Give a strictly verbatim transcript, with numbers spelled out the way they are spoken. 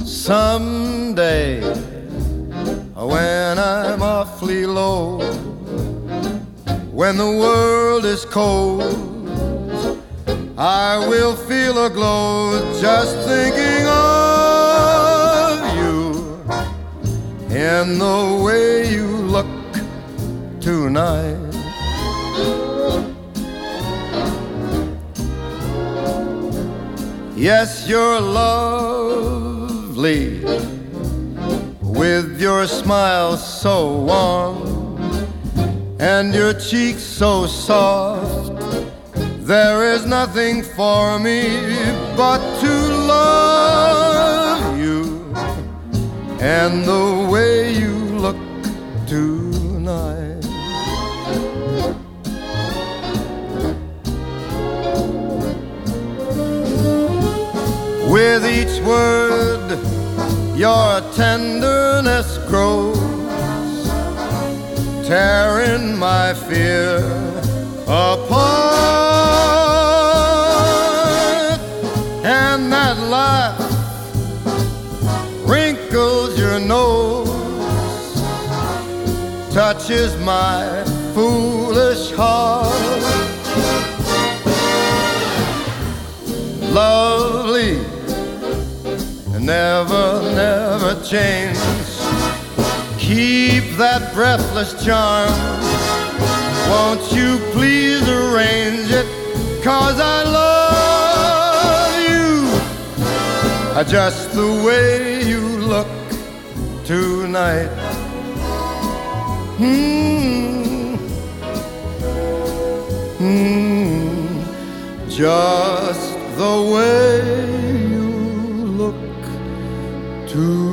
Someday, when I'm awfully low, when the world is cold, I will feel a glow just thinking of you in the way you look tonight. Yes, you're lovely with your smile so warm and your cheeks so soft. There is nothing for me but to love you and the way you look tonight. With each word your tenderness grows, tearing my fear apart. And that laugh wrinkles your nose, touches my foolish heart. Lovely, never, never change. Keep that breathless charm. Won't you please arrange it? 'Cause I love you just the way you look tonight. Hmm. Hmm. Just the way you look tonight.